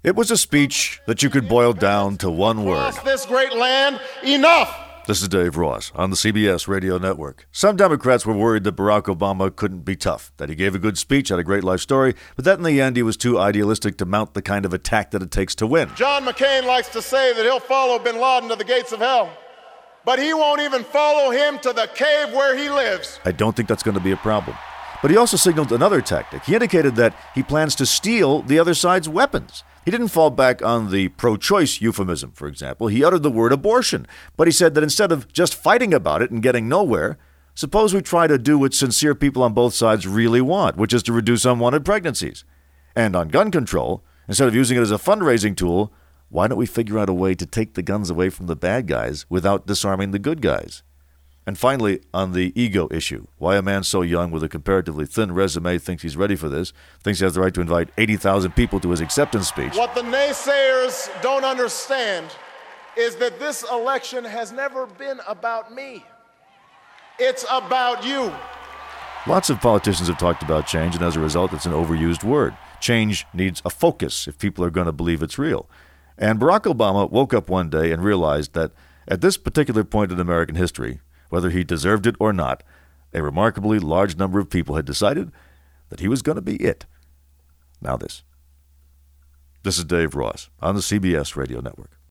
It was a speech that you could boil down to one word. Across this great land, enough! This is Dave Ross on the CBS Radio Network. Some Democrats were worried that Barack Obama couldn't be tough, that he gave a good speech, had a great life story, but that in the end he was too idealistic to mount the kind of attack that it takes to win. John McCain likes to say that he'll follow bin Laden to the gates of hell, but he won't even follow him to the cave where he lives. I don't think that's going to be a problem. But he also signaled another tactic. He indicated that he plans to steal the other side's weapons. He didn't fall back on the pro-choice euphemism, for example. He uttered the word abortion, but he said that instead of just fighting about it and getting nowhere, suppose we try to do what sincere people on both sides really want, which is to reduce unwanted pregnancies. And on gun control, instead of using it as a fundraising tool, why don't we figure out a way to take the guns away from the bad guys without disarming the good guys? And finally, on the ego issue, why a man so young with a comparatively thin resume thinks he's ready for this, thinks he has the right to invite 80,000 people to his acceptance speech. What the naysayers don't understand is that this election has never been about me. It's about you. Lots of politicians have talked about change, and as a result, it's an overused word. Change needs a focus if people are going to believe it's real. And Barack Obama woke up one day and realized that at this particular point in American history, whether he deserved it or not, a remarkably large number of people had decided that he was going to be it. Now this. This is Dave Ross on the CBS Radio Network.